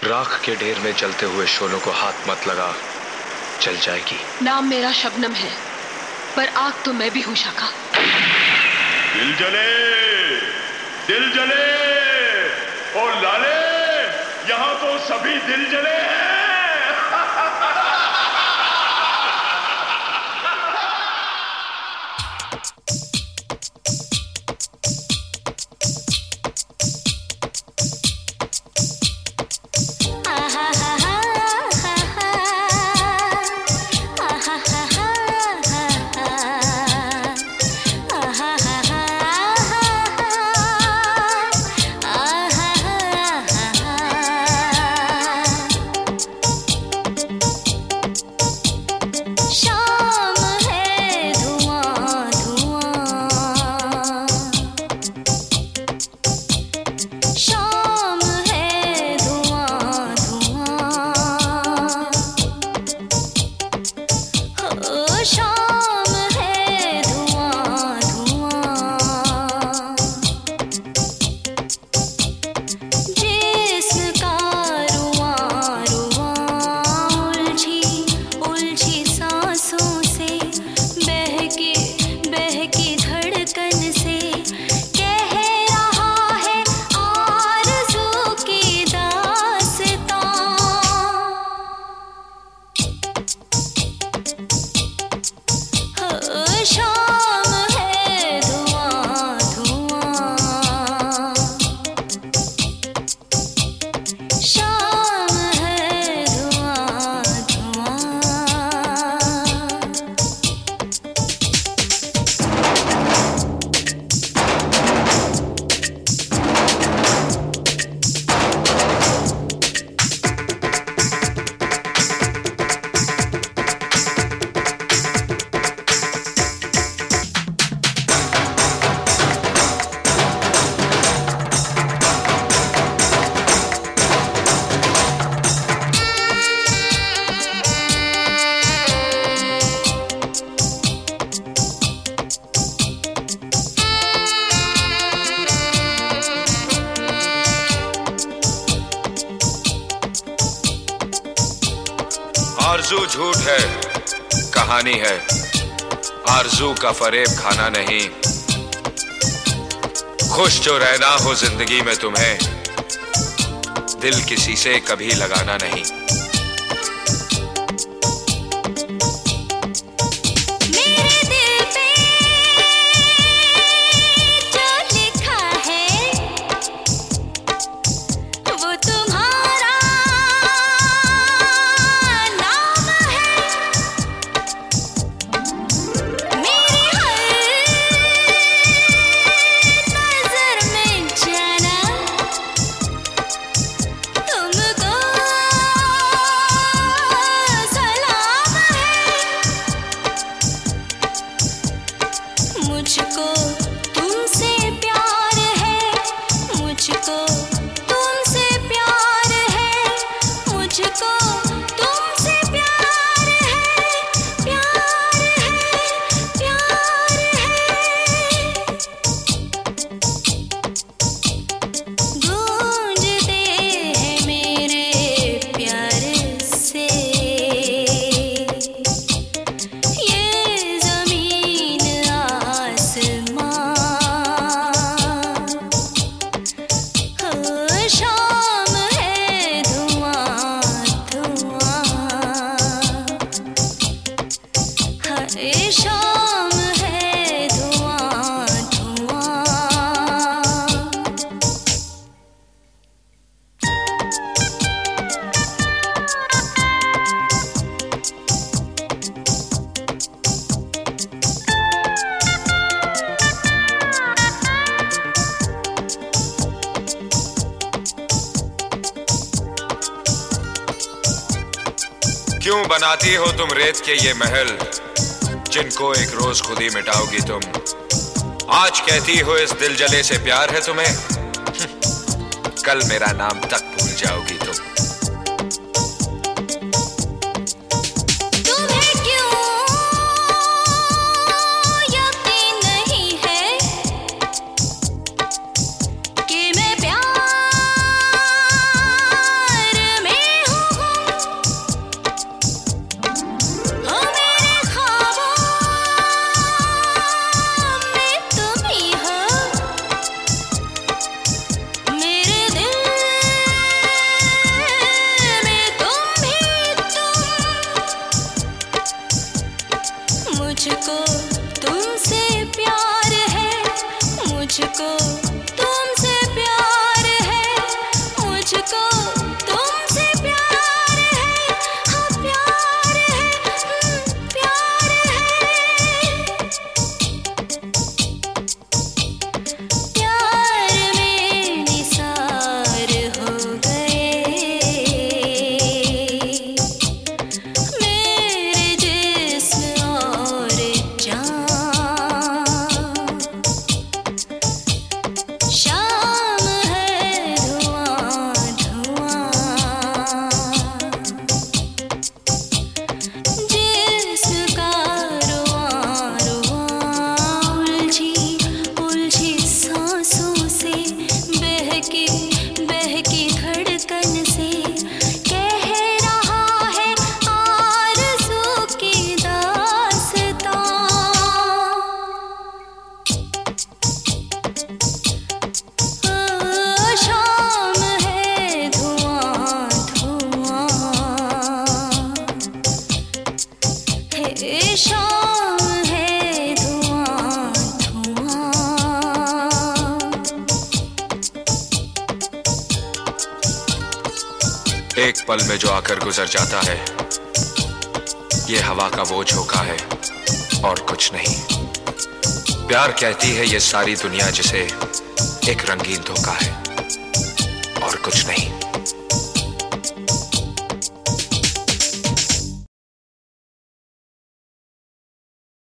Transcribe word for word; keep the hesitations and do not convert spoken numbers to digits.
राख के ढेर में जलते हुए शोलों को हाथ मत लगा, जल जाएगी। नाम मेरा शबनम है, पर आग तो मैं भी हूं शाखा। दिल जले, दिल जले, ओ लाले, यहाँ तो सभी दिल जले हैं। आरज़ू झूठ है, कहानी है, आरज़ू का फरेब खाना नहीं। खुश जो रहना हो जिंदगी में तुम्हें, दिल किसी से कभी लगाना नहीं। मुझको तुमसे प्यार है, मुझको तुमसे प्यार है, मुझको तुमसे प्यार है, प्यार है, प्यार है। गूंजते हैं मेरे प्यार से क्यों बनाती हो तुम रेत के ये महल, जिनको एक रोज खुद ही मिटाओगी तुम। आज कहती हो इस दिल जले से प्यार है तुम्हें, कल मेरा नाम तक भूल जाओगी तुम। एक पल में जो आकर गुजर जाता है, ये हवा का वो झोंका है और कुछ नहीं। प्यार कहती है ये सारी दुनिया जिसे एक रंगीन धोखा है और कुछ नहीं।